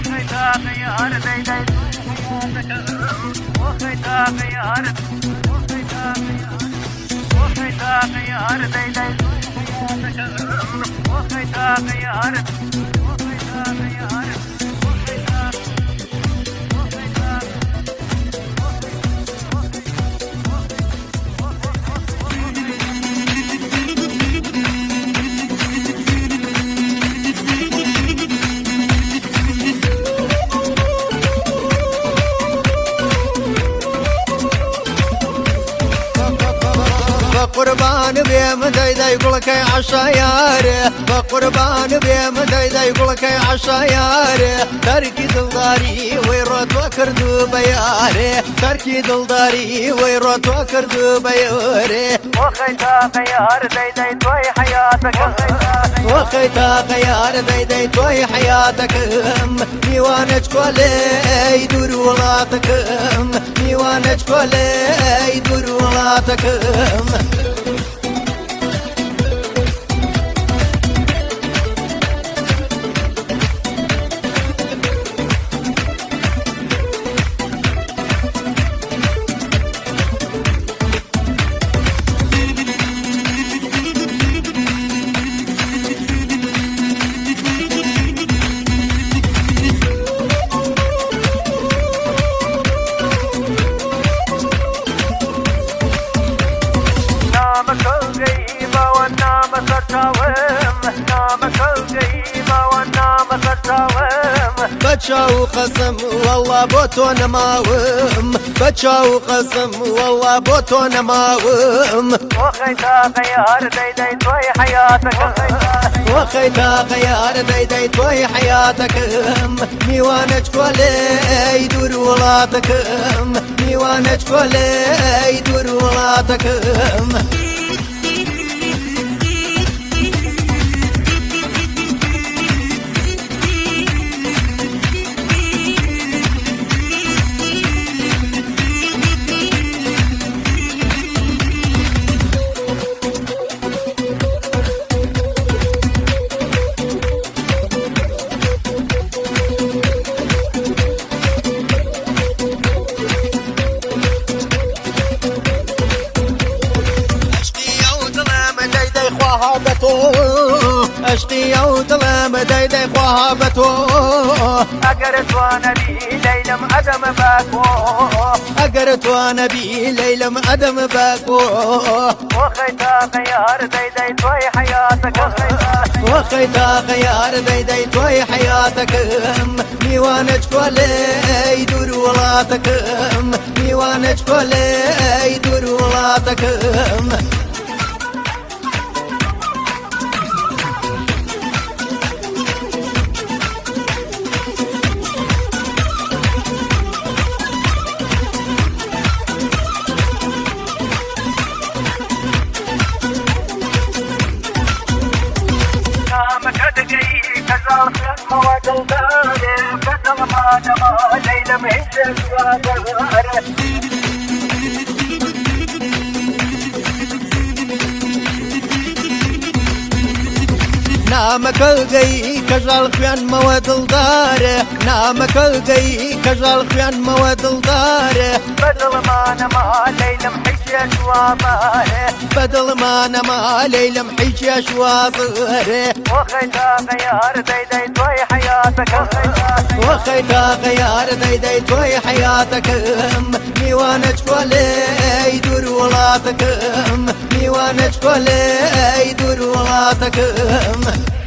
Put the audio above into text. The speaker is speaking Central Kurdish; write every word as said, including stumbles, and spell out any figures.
قربان بيم دايدا يقولك يا عشايار بقربان بيم دايدا يقولك يا عشايار تركي دلداري ويروت وكردو بياري تركي دلداري ويروت وكردو بياري وخيتا خيار دايدا توي حياتك وخيتا خيار دايدا توي حياتك ديوانك كولي يدور ولاتك ديوانك كولي يدور ولاتك بتشاو قسم والله بوتو نماوم بتشاو قسم والله بوتو نماوم وخيتا خيار دايدا توي حياتك وخيتا خيار دايدا توي حياتك ميوانك كولي يدور ولاتك ميوانك كولي يدور ولاتك عشقي يا ودلم دايدي خوابتو أقرت وانا بي ليلم أدم باكو أقرت وانا بي ليلم أدم باكو وخيتا خيار دايدي توي حياتك وخيتا خيار دايدي توي حياتك ميوانك كولي يدور ولاتك ميوانك كولي يدور ولاتك مواد البارد بدل ما نما ليلة مهجة وادغارة نامك القي كجال خيان مواد الدار نامك القي كجال خيان مواد الدار بدل ما نما ليلة محجة وادغارة بدل ما نما ليلة محجة وادغارة وخيتا خيار دايدي توي حياتك وخيتا خيار دايدي توي حياتك ميوانك كولي يدور ولاتك ميوانك كولي يدور ولاتك